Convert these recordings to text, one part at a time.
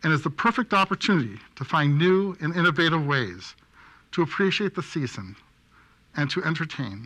and is the perfect opportunity to find new and innovative ways to appreciate the season and to entertain.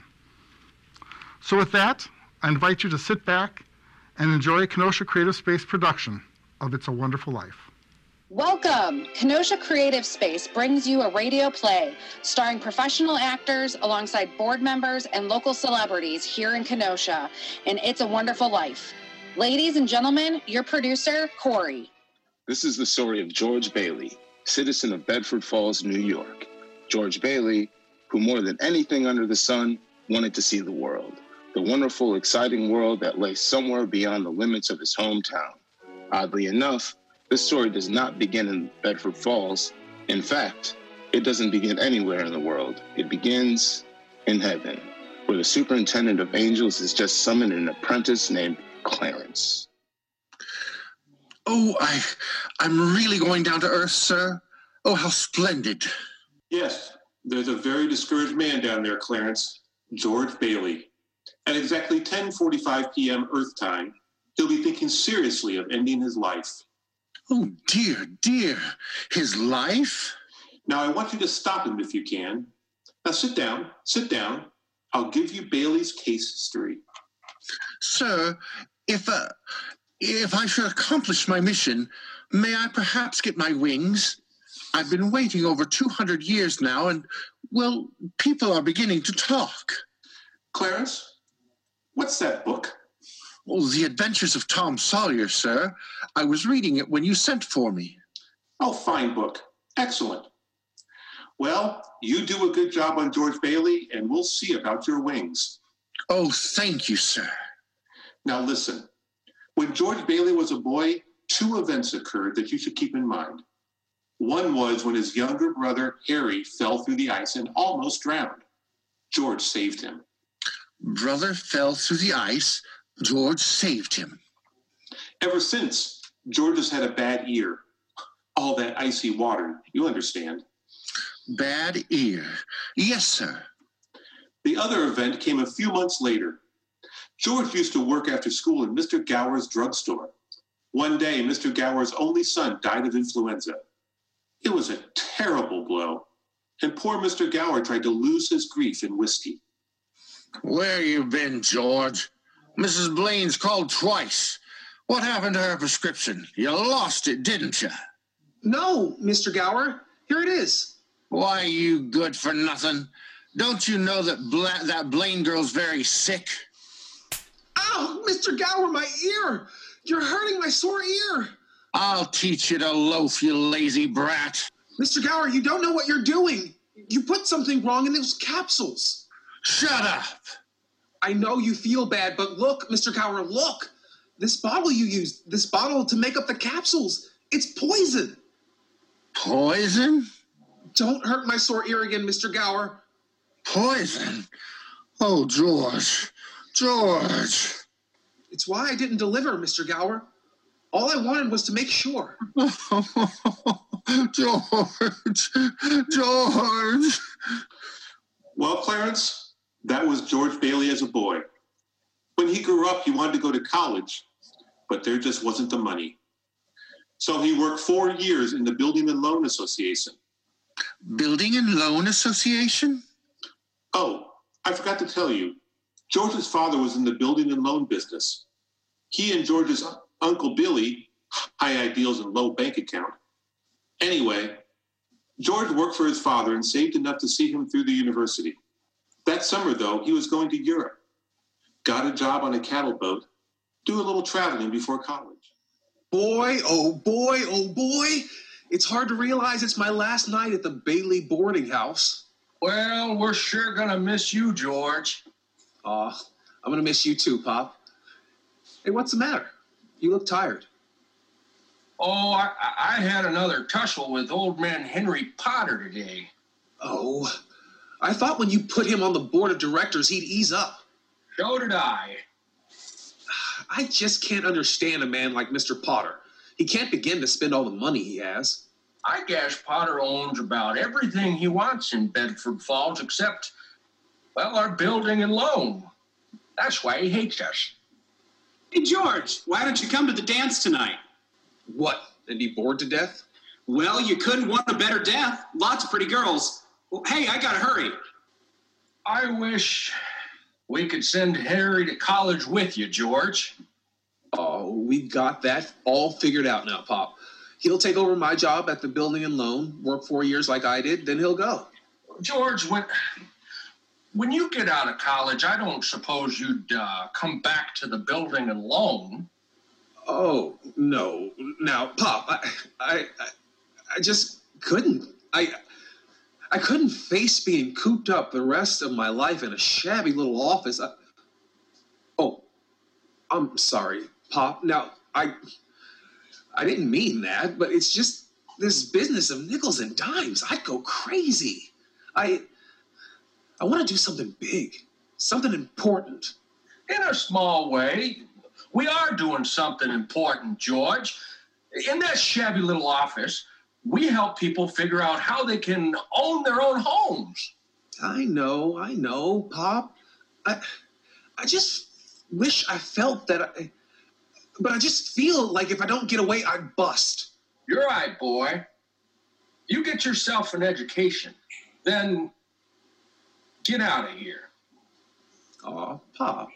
So with that, I invite you to sit back and enjoy a Kenosha Creative Space production of It's a Wonderful Life. Welcome! Kenosha Creative Space brings you a radio play starring professional actors alongside board members and local celebrities here in Kenosha in It's a Wonderful Life. Ladies and gentlemen, your producer, Corey. This is the story of George Bailey, citizen of Bedford Falls, New York. George Bailey, who more than anything under the sun, wanted to see the world. The wonderful, exciting world that lay somewhere beyond the limits of his hometown. Oddly enough, this story does not begin in Bedford Falls. In fact, it doesn't begin anywhere in the world. It begins in heaven, where the superintendent of angels has just summoned an apprentice named Clarence. Oh, I'm really going down to earth, sir. Oh, how splendid. Yes, there's a very discouraged man down there, Clarence, George Bailey. At exactly 10:45 p.m. Earth time, he'll be thinking seriously of ending his life. Oh, dear. His life? Now, I want you to stop him if you can. Now, sit down. I'll give you Bailey's case history. Sir, if I should accomplish my mission, may I perhaps get my wings? I've been waiting over 200 years now, and, well, people are beginning to talk. Clarence, what's that book? Oh, The Adventures of Tom Sawyer, sir. I was reading it when you sent for me. Oh, fine book. Excellent. Well, you do a good job on George Bailey, and we'll see about your wings. Oh, thank you, sir. Now listen. When George Bailey was a boy, two events occurred that you should keep in mind. One was when his younger brother, Harry, fell through the ice and almost drowned. George saved him. Brother fell through the ice. George saved him. Ever since, George has had a bad ear. All that icy water, you understand. Bad ear. Yes, sir. The other event came a few months later. George used to work after school in Mr. Gower's drugstore. One day, Mr. Gower's only son died of influenza. It was a terrible blow, and poor Mr. Gower tried to lose his grief in whiskey. Where you been, George? Mrs. Blaine's called twice. What happened to her prescription? You lost it, didn't you? No, Mr. Gower. Here it is. Why, you good for nothing. Don't you know that that Blaine girl's very sick? Ow, Mr. Gower, my ear. You're hurting my sore ear. I'll teach you to loaf, you lazy brat. Mr. Gower, you don't know what you're doing. You put something wrong in those capsules. Shut up. I know you feel bad, but look, Mr. Gower, look. This bottle you used, this bottle to make up the capsules, it's poison. Poison? Don't hurt my sore ear again, Mr. Gower. Poison? Oh, George. George. It's why I didn't deliver, Mr. Gower. All I wanted was to make sure. George. George. Well, Clarence, that was George Bailey as a boy. When he grew up, he wanted to go to college, but there just wasn't the money. So he worked 4 years in the Building and Loan Association. Building and Loan Association? Oh, I forgot to tell you. George's father was in the building and loan business. He and George's Uncle Billy, high ideals and low bank account. Anyway, George worked for his father and saved enough to see him through the university. That summer, though, he was going to Europe. Got a job on a cattle boat, do a little traveling before college. Boy, oh boy, oh boy. It's hard to realize it's my last night at the Bailey boarding house. Well, we're sure gonna miss you, George. I'm gonna miss you too, Pop. Hey, what's the matter? You look tired. Oh, I had another tussle with old man Henry Potter today. Oh, I thought when you put him on the board of directors, he'd ease up. So did I. I just can't understand a man like Mr. Potter. He can't begin to spend all the money he has. I guess Potter owns about everything he wants in Bedford Falls except, well, our building and loan. That's why he hates us. Hey, George, why don't you come to the dance tonight? What, and be bored to death? Well, you couldn't want a better death. Lots of pretty girls. Well, hey, I gotta hurry. I wish we could send Harry to college with you, George. Oh, we got that all figured out now, Pop. He'll take over my job at the building and loan, work 4 years like I did, then he'll go. George, when you get out of college, I don't suppose you'd come back to the building and loan. Oh, no. Now, Pop, I just couldn't. I couldn't face being cooped up the rest of my life in a shabby little office. Oh, I'm sorry, Pop. Now, I didn't mean that, but it's just this business of nickels and dimes. I'd go crazy. I want to do something big, something important. In a small way, we are doing something important, George. In that shabby little office, we help people figure out how they can own their own homes. I know, Pop. I just wish I felt that but I just feel like if I don't get away, I bust. You're right, boy. You get yourself an education, then get out of here. Aw, Pop.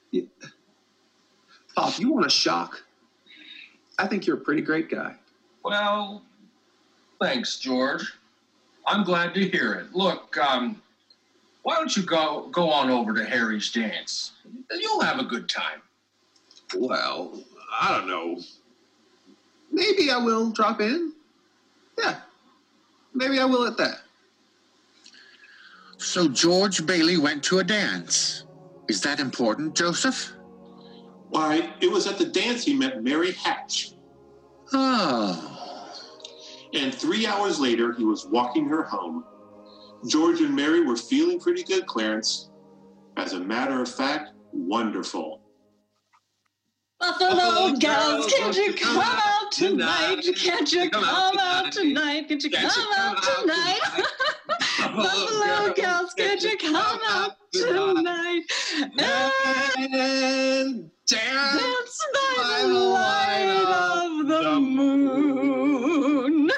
Pop, you want a shock? I think you're a pretty great guy. Well, thanks, George. I'm glad to hear it. Look, why don't you go on over to Harry's dance? You'll have a good time. Well, I don't know. Maybe I will drop in. Yeah, maybe I will at that. So George Bailey went to a dance. Is that important, Joseph? Why, it was at the dance he met Mary Hatch. Oh. And 3 hours later, he was walking her home. George and Mary were feeling pretty good, Clarence. As a matter of fact, wonderful. Buffalo girls, can't you come out tonight? Can't you come out tonight? Can't you come out tonight? Buffalo girls, can't you come out tonight? And dance by the light of the moon.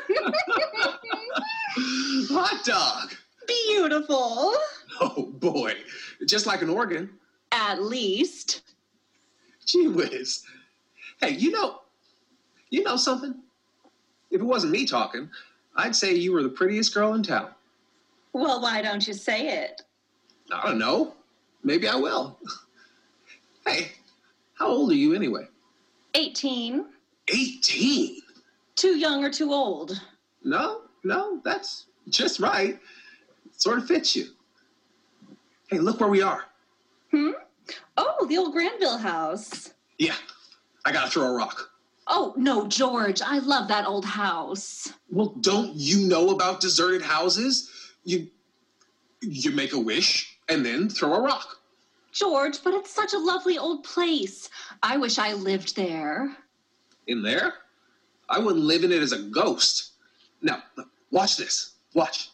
Hot dog. Beautiful. Oh, boy. Just like an organ. At least. Gee whiz. Hey, you know something? If it wasn't me talking, I'd say you were the prettiest girl in town. Well, why don't you say it? I don't know. Maybe I will. Hey, how old are you anyway? 18. 18? Too young or too old? No, that's just right. Sort of fits you. Hey, look where we are. Oh, the old Granville house. Yeah, I gotta throw a rock. Oh, no, George, I love that old house. Well, don't you know about deserted houses? You make a wish and then throw a rock. George, but it's such a lovely old place. I wish I lived there. In there? I wouldn't live in it as a ghost. Now, watch this. Watch.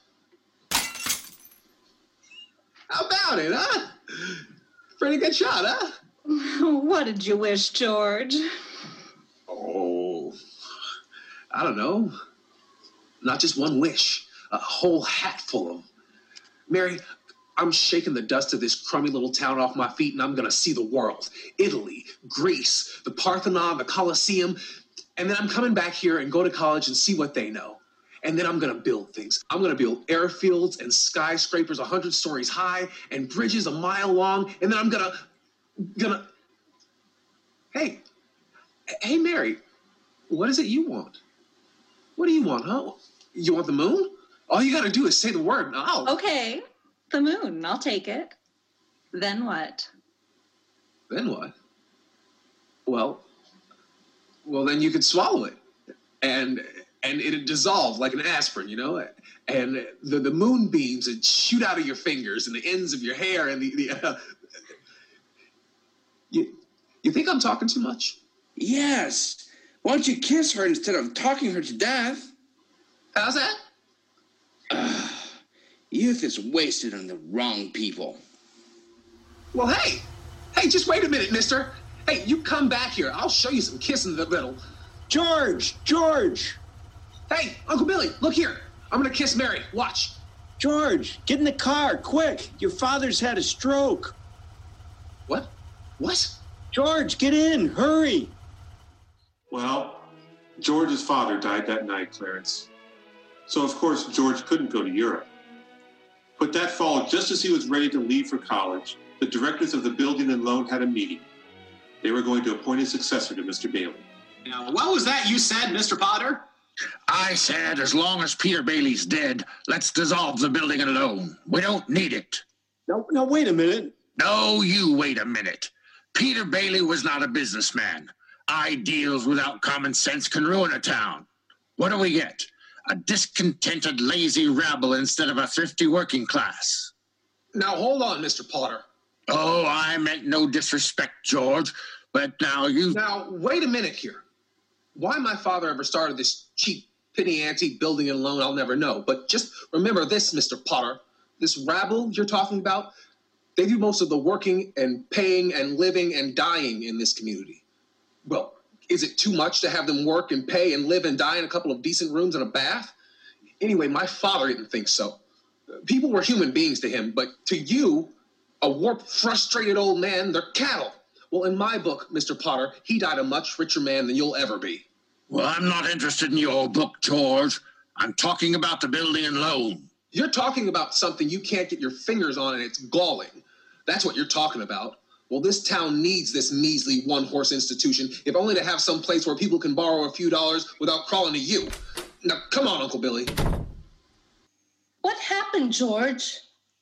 How about it, huh? Pretty good shot, huh? What did you wish, George? Oh, I don't know. Not just one wish. A whole hat full of them. Mary, I'm shaking the dust of this crummy little town off my feet, and I'm going to see the world. Italy, Greece, the Parthenon, the Colosseum. And then I'm coming back here and go to college and see what they know. And then I'm going to build things. I'm going to build airfields and skyscrapers 100 stories high and bridges a mile long. And then I'm going to... Hey, Mary, what is it you want? What do you want, huh? You want the moon? All you got to do is say the word and I'll... Okay, the moon. I'll take it. Then what? Then what? Well, then you could swallow it. And it'd dissolve like an aspirin, you know? And the moonbeams would shoot out of your fingers and the ends of your hair and You think I'm talking too much? Yes. Why don't you kiss her instead of talking her to death? How's that? Youth is wasted on the wrong people. Well, hey, just wait a minute, mister. Hey, you come back here. I'll show you some kissing in the middle. George! George! Hey, Uncle Billy, look here. I'm going to kiss Mary. Watch. George, get in the car, quick. Your father's had a stroke. What? What? George, get in, hurry. Well, George's father died that night, Clarence. So, of course, George couldn't go to Europe. But that fall, just as he was ready to leave for college, the directors of the building and loan had a meeting. They were going to appoint a successor to Mr. Bailey. Now, what was that you said, Mr. Potter? I said, as long as Peter Bailey's dead, let's dissolve the building and loan. We don't need it. No, wait a minute. No, you wait a minute. Peter Bailey was not a businessman. Ideals without common sense can ruin a town. What do we get? A discontented, lazy rabble instead of a thrifty working class. Now, hold on, Mr. Potter. Oh, I meant no disrespect, George, but now you... Now, wait a minute here. Why my father ever started this cheap, penny-ante building and loan, I'll never know. But just remember this, Mr. Potter. This rabble you're talking about, they do most of the working and paying and living and dying in this community. Well, is it too much to have them work and pay and live and die in a couple of decent rooms and a bath? Anyway, my father didn't think so. People were human beings to him, but to you, a warped, frustrated old man, they're cattle. Well, in my book, Mr. Potter, he died a much richer man than you'll ever be. Well, I'm not interested in your book, George. I'm talking about the building and loan. You're talking about something you can't get your fingers on, and it's galling. That's what you're talking about. Well, this town needs this measly one-horse institution, if only to have some place where people can borrow a few dollars without crawling to you. Now, come on, Uncle Billy. What happened, George?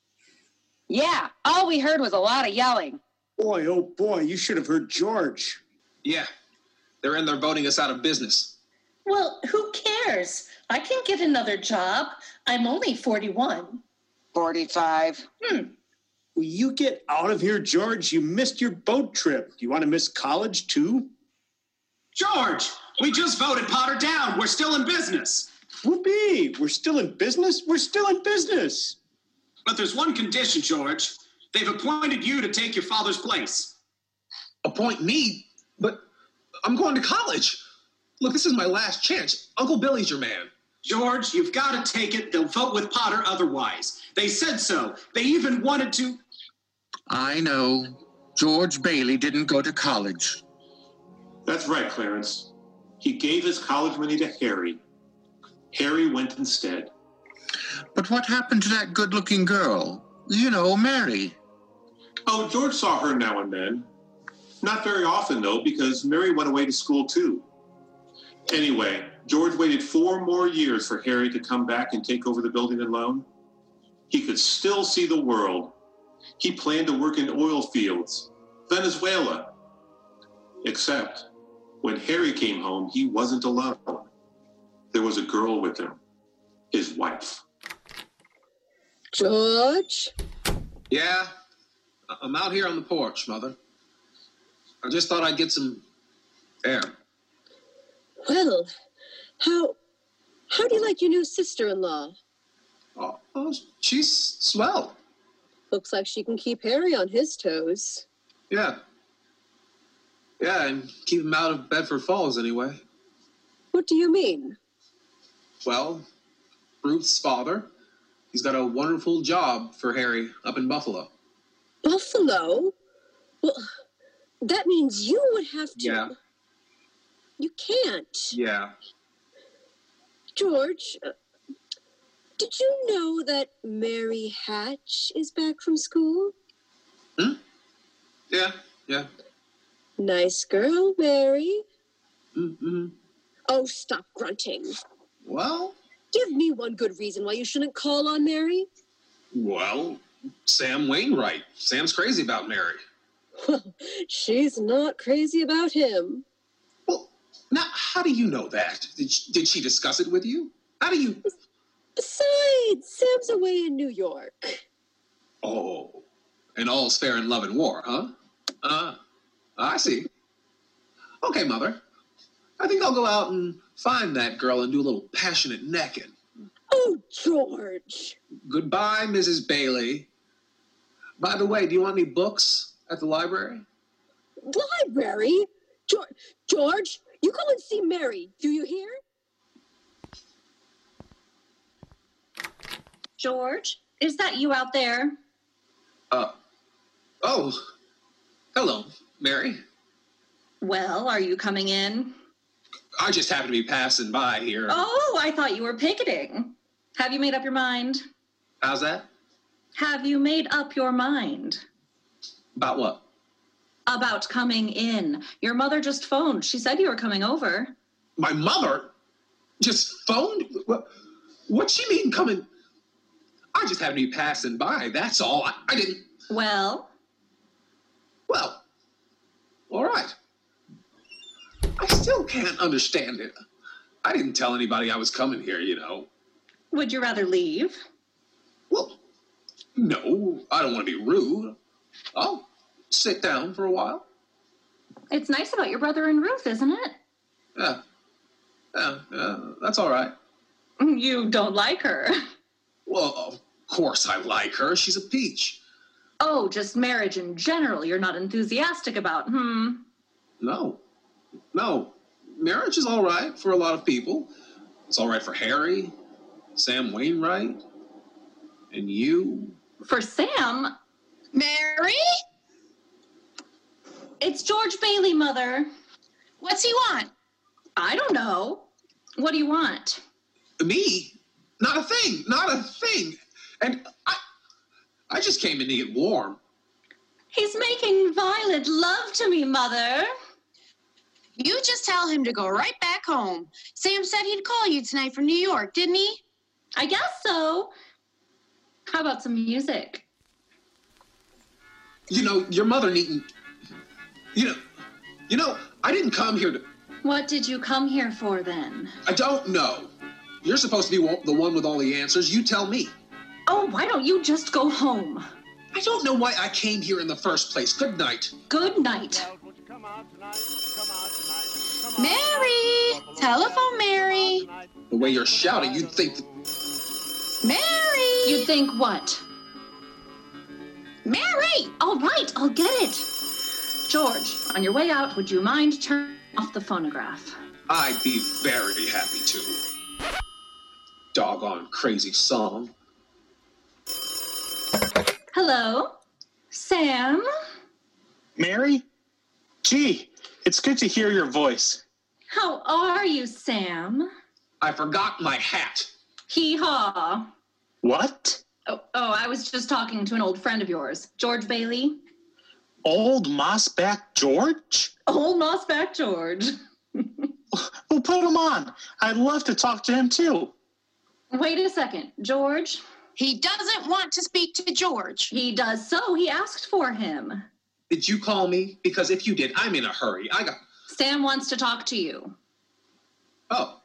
Yeah, all we heard was a lot of yelling. Boy, oh boy, you should have heard George. Yeah, they're in there voting us out of business. Well, who cares? I can get another job. I'm only 41. 45. Will you get out of here, George? You missed your boat trip. Do you want to miss college, too? George, we just voted Potter down. We're still in business. Whoopee! We're still in business? We're still in business. But there's one condition, George. They've appointed you to take your father's place. Appoint me? But I'm going to college. Look, this is my last chance. Uncle Billy's your man. George, you've got to take it. They'll vote with Potter otherwise. They said so. They even wanted to... I know. George Bailey didn't go to college. That's right, Clarence. He gave his college money to Harry. Harry went instead. But what happened to that good-looking girl? You know, Mary. Oh, George saw her now and then. Not very often, though, because Mary went away to school, too. Anyway, George waited 4 more years for Harry to come back and take over the building and loan. He could still see the world. He planned to work in oil fields, Venezuela. Except, when Harry came home, he wasn't alone. There was a girl with him, his wife. George? Yeah, I'm out here on the porch, Mother. I just thought I'd get some air. Well, how do you like your new sister-in-law? Oh, she's swell. Looks like she can keep Harry on his toes. Yeah. Yeah, and keep him out of Bedford Falls anyway. What do you mean? Well, Ruth's father, he's got a wonderful job for Harry up in Buffalo. Buffalo? Well, that means you would have to... Yeah. You can't. Yeah. George, did you know that Mary Hatch is back from school? Yeah. Nice girl, Mary. Mm-hmm. Oh, stop grunting. Well? Give me one good reason why you shouldn't call on Mary. Well, Sam Wainwright. Sam's crazy about Mary. Well, she's not crazy about him. Well, now, how do you know that? Did she discuss it with you? How do you... Besides, Sam's away in New York. Oh, and all's fair in love and war, huh? I see. Okay, Mother. I think I'll go out and find that girl and do a little passionate necking. Oh, George. Goodbye, Mrs. Bailey. By the way, do you want any books at the library? Library? George, You go and see Mary. Do you hear? George, is that you out there? Oh, hello, Mary. Well, are you coming in? I just happened to be passing by here. Oh, I thought you were picketing. Have you made up your mind? How's that? Have you made up your mind? About what? About coming in. Your mother just phoned. She said you were coming over. My mother just phoned? What's she mean coming? I just happened to be passing by, that's all. I didn't... Well, all right. I still can't understand it. I didn't tell anybody I was coming here, you know. would you rather leave? Well, no, I don't want to be rude. I'll sit down for a while. It's nice about your brother and Ruth, isn't it? Yeah, that's all right. You don't like her. Well, of course I like her. She's a peach. Oh, just marriage in general you're not enthusiastic about, No. Marriage is all right for a lot of people. It's all right for Harry, Sam Wainwright, and you. For Sam? Mary? It's George Bailey, Mother. What's he want? I don't know. What do you want? Me? Not a thing. And I just came in to get warm. He's making violent love to me, Mother. You just tell him to go right back home. Sam said he'd call you tonight from New York, didn't he? I guess so. How about some music? You know, your mother needn't... You know, I didn't come here to... What did you come here for, then? I don't know. You're supposed to be the one with all the answers. You tell me. Oh, why don't you just go home? I don't know why I came here in the first place. Good night. Good night. Mary! Telephone Mary! The way you're shouting, you'd think... Mary! You'd think what? Mary! All right, I'll get it. George, on your way out, would you mind turning off the phonograph? I'd be very happy to. Doggone crazy song. Hello? Sam? Mary? Gee, it's good to hear your voice. How are you, Sam? I forgot my hat. Hee-haw. What? Oh, I was just talking to an old friend of yours, George Bailey. Old Mossback George? Old Mossback George. Well, put him on. I'd love to talk to him, too. Wait a second, George? He doesn't want to speak to George. He does so. He asked for him. Did you call me? Because if you did, I'm in a hurry. Sam wants to talk to you. Oh.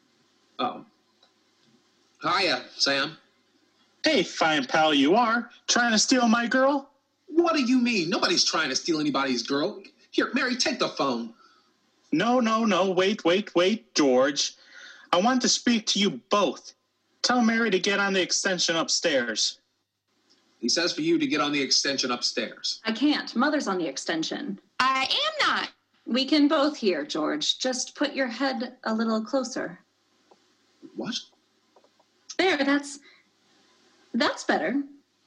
Hiya, Sam. Hey, fine pal you are. Trying to steal my girl? What do you mean? Nobody's trying to steal anybody's girl. Here, Mary, take the phone. No. Wait, George. I want to speak to you both. Tell Mary to get on the extension upstairs. He says for you to get on the extension upstairs. I can't. Mother's on the extension. I am not. We can both hear, George. Just put your head a little closer. What? There, that's better.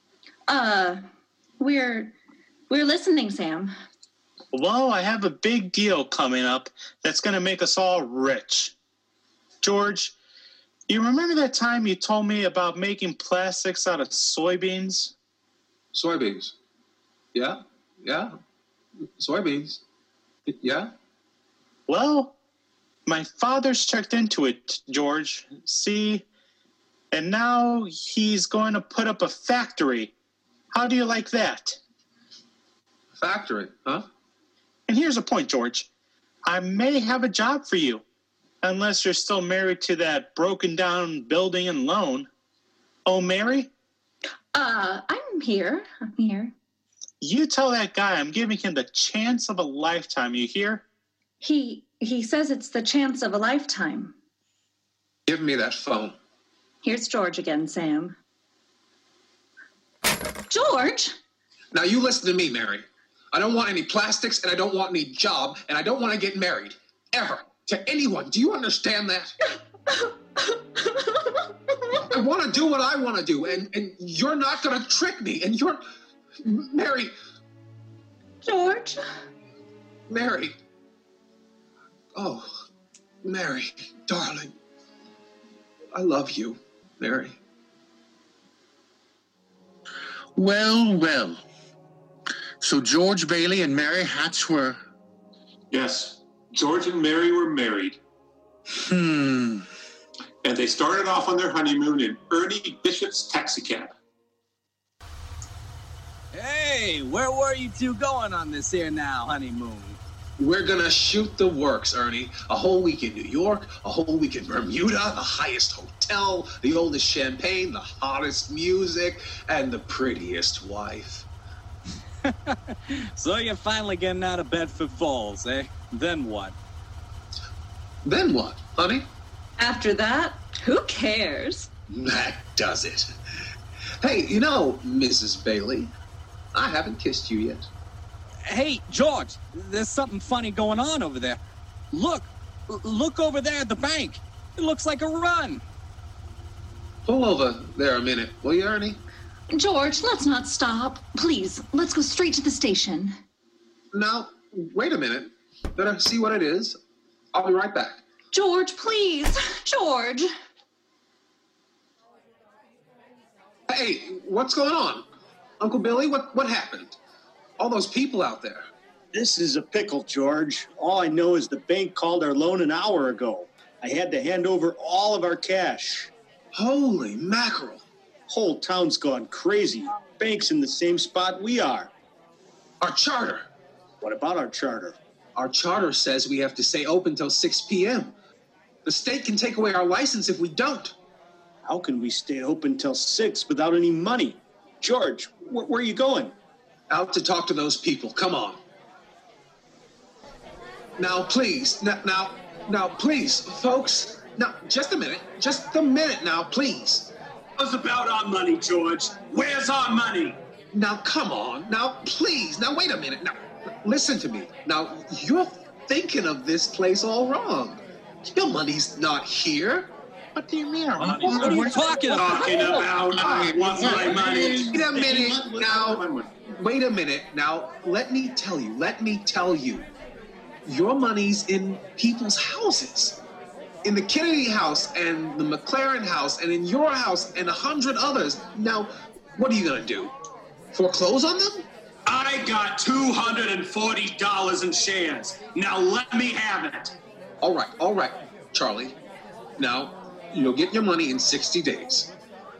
We're listening, Sam. Well, I have a big deal coming up that's going to make us all rich. George, you remember that time you told me about making plastics out of soybeans? Soybeans? Yeah. Soybeans? Yeah. Well, my father's checked into it, George. See? And now he's going to put up a factory. How do you like that? Factory, huh? And here's a point, George. I may have a job for you, unless you're still married to that broken-down building and loan. Oh, Mary? I'm here. You tell that guy I'm giving him the chance of a lifetime, you hear? He says it's the chance of a lifetime. Give me that phone. Here's George again, Sam. George! Now you listen to me, Mary. I don't want any plastics, and I don't want any job, and I don't want to get married. Ever. to anyone. Do you understand that? I want to do what I want to do, and you're not going to trick me. And you're... Mary. George. Mary. Oh, Mary, darling. I love you, Mary. Well, well. So George Bailey and Mary Hatch were... Yes, George and Mary were married. And they started off on their honeymoon in Ernie Bishop's taxicab. Hey, where were you two going on this here now honeymoon? We're gonna shoot the works, Ernie. A whole week in New York, a whole week in Bermuda, the highest hotel, the oldest champagne, the hottest music, and the prettiest wife. So you're finally getting out of Bedford Falls, eh? Then what? Then what, honey? After that, who cares? That does it. Hey, you know, Mrs. Bailey, I haven't kissed you yet. Hey, George, there's something funny going on over there. Look over there at the bank. It looks like a run. Pull over there a minute, will you, Ernie? George, let's not stop. Please, let's go straight to the station. Now, wait a minute. Better see what it is. I'll be right back. George, please. George. Hey, what's going on? Uncle Billy, what happened? All those people out there. This is a pickle, George. All I know is the bank called our loan an hour ago. I had to hand over all of our cash. Holy mackerel. Whole town's gone crazy. Bank's in the same spot we are. Our charter. What about our charter? Our charter says we have to stay open till 6 p.m. The state can take away our license if we don't. How can we stay open till 6 without any money? George, where are you going? Out to talk to those people. Come on. Now, please. Now, please, folks. Now, just a minute. Just a minute now, please. What's about our money, George? Where's our money? Now, come on. Now, please. Now, wait a minute. Now, listen to me. Now, you're thinking of this place all wrong. Your money's not here. What do you mean? What are you talking about? What's my money? Wait a minute now. Wait a minute now. Let me tell you. Your money's in people's houses. In the Kennedy house and the McLaren house and in your house and 100 others. Now, what are you going to do? Foreclose on them? I got $240 in shares. Now let me have it. All right, Charlie. Now, you'll get your money in 60 days.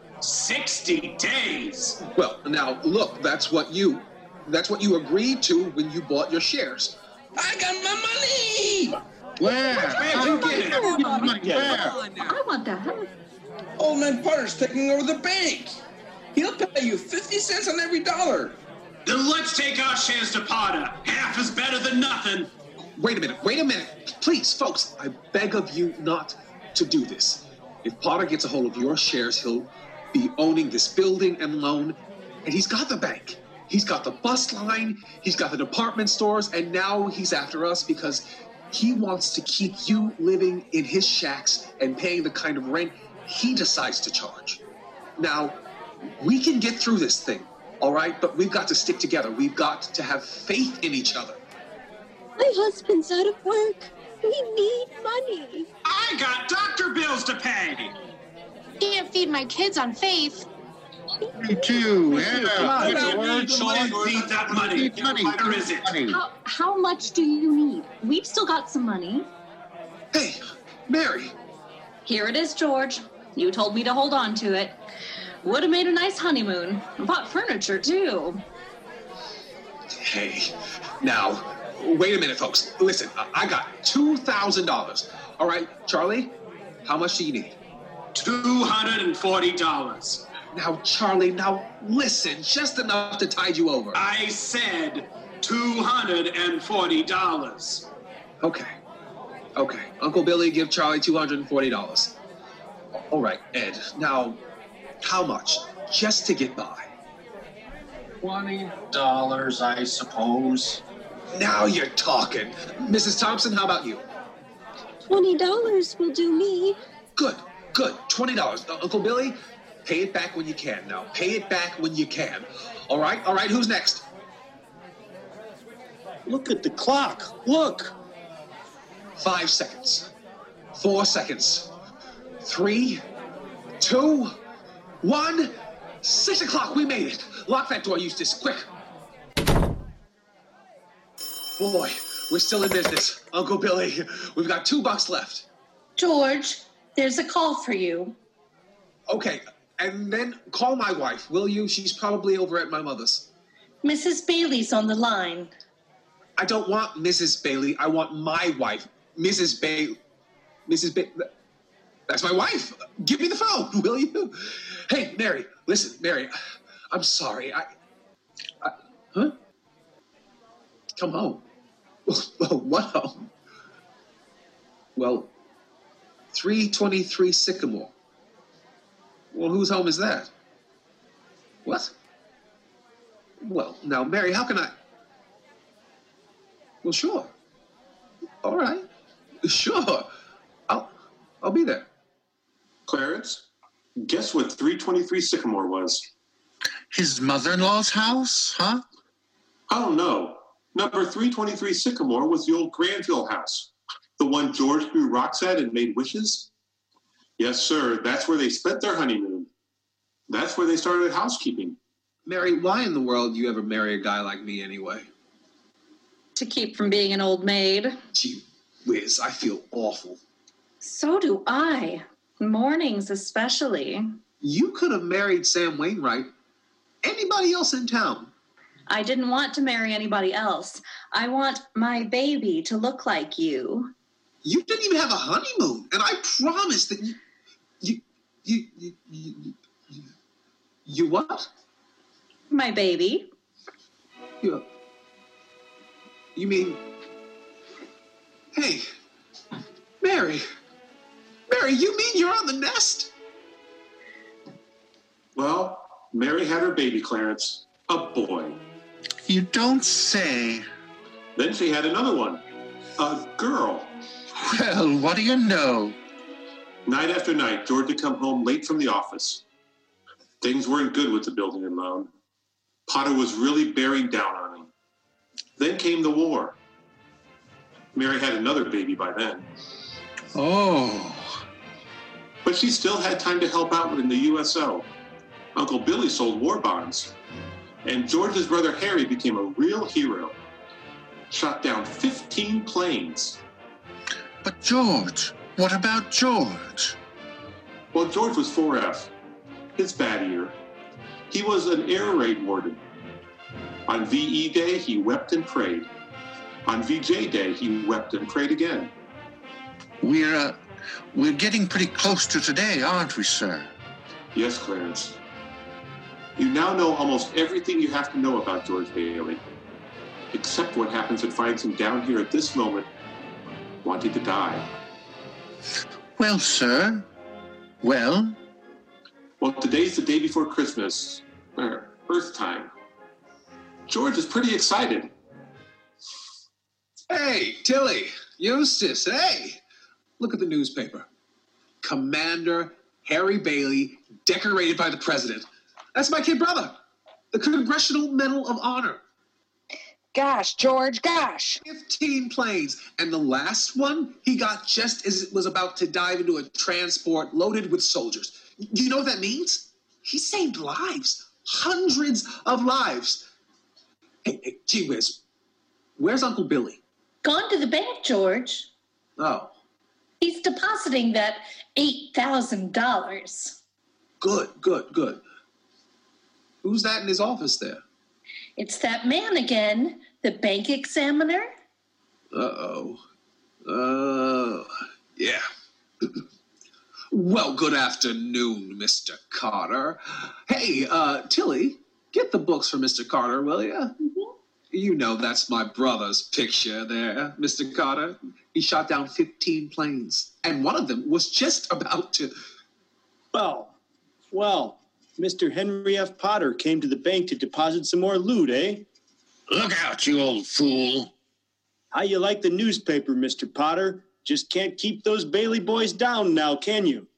60 days? Well, now, look, that's what you agreed to when you bought your shares. I got my money! Where? Where'd you get it? I want that. Old man Potter's taking over the bank. He'll pay you 50 cents on every dollar. Then let's take our shares to Potter. Half is better than nothing. Wait a minute. Please, folks, I beg of you not to do this. If Potter gets a hold of your shares, he'll be owning this building and loan, and he's got the bank. He's got the bus line, he's got the department stores, and now he's after us because he wants to keep you living in his shacks and paying the kind of rent he decides to charge. Now, we can get through this thing, all right? But we've got to stick together. We've got to have faith in each other. My husband's out of work. We need money. I got doctor bills to pay. Can't feed my kids on faith. Me too. Yeah. Need that money. Where is it? How much do you need? We've still got some money. Hey, Mary. Here it is, George. You told me to hold on to it. Would have made a nice honeymoon. Bought furniture, too. Hey, now, wait a minute, folks. Listen, I got $2,000. All right, Charlie, how much do you need? $240. Now, Charlie, now listen, just enough to tide you over. I said $240. Okay. Uncle Billy, give Charlie $240. All right, Ed, now, how much? Just to get by. $20, I suppose. Now you're talking. Mrs. Thompson, how about you? $20 will do me. Good. $20. Uncle Billy, pay it back when you can now. Pay it back when you can. All right, who's next? Look at the clock. Look. 5 seconds. 4 seconds. 3, 2, 1. 6 o'clock. We made it. Lock that door, Eustace. Quick. Boy, we're still in business. Uncle Billy, we've got $2 left. George, there's a call for you. Okay, and then call my wife, will you? She's probably over at my mother's. Mrs. Bailey's on the line. I don't want Mrs. Bailey. I want my wife. Mrs. Bailey. That's my wife. Give me the phone, will you? Hey, Mary, listen, Mary, I'm sorry. Huh? Come home. What home? Well, 323 Sycamore. Well, whose home is that? What? Well, now, Mary, how can I? Well, sure. All right. Sure. I'll be there. Clarence, guess what 323 Sycamore was? His mother-in-law's house, huh? I don't know. Number 323 Sycamore was the old Granville house. The one George threw rocks at and made wishes? Yes, sir. That's where they spent their honeymoon. That's where they started housekeeping. Mary, why in the world do you ever marry a guy like me anyway? To keep from being an old maid. Gee whiz, I feel awful. So do I. Mornings especially. You could have married Sam Wainwright. Anybody else in town. I didn't want to marry anybody else. I want my baby to look like you. You didn't even have a honeymoon, and I promise that you what? My baby. You mean? Hey, Mary, you mean you're on the nest? Well, Mary had her baby, Clarence. A boy. You don't say. Then she had another one. A girl. Well, what do you know? Night after night, George would come home late from the office. Things weren't good with the building and loan. Potter was really bearing down on him. Then came the war. Mary had another baby by then. Oh. But she still had time to help out in the USO. Uncle Billy sold war bonds. And George's brother Harry became a real hero. Shot down 15 planes. But George, what about George? Well, George was 4F. His bad year. He was an air raid warden. On VE Day, he wept and prayed. On VJ Day, he wept and prayed again. We're getting pretty close to today, aren't we, sir? Yes, Clarence. You now know almost everything you have to know about George Bailey, except what happens that finds him down here at this moment, wanting to die. Well, sir. Well, today's the day before Christmas, Earth time. George is pretty excited. Hey, Tilly, Eustace, hey! Look at the newspaper. Commander Harry Bailey, decorated by the president. That's my kid brother. The Congressional Medal of Honor. Gosh, George, gosh. 15 planes. And the last one he got just as it was about to dive into a transport loaded with soldiers. Do you know what that means? He saved lives. Hundreds of lives. Hey, gee whiz. Where's Uncle Billy? Gone to the bank, George. Oh. He's depositing that $8,000. Good. Who's that in his office there? It's that man again, the bank examiner. Uh-oh. Yeah. Well, good afternoon, Mr. Carter. Hey, Tilly, get the books for Mr. Carter, will you? Mm-hmm. You know that's my brother's picture there, Mr. Carter. He shot down 15 planes, and one of them was just about to... Well, Mr. Henry F. Potter came to the bank to deposit some more loot, eh? Look out, you old fool. How you like the newspaper, Mr. Potter? Just can't keep those Bailey boys down now, can you?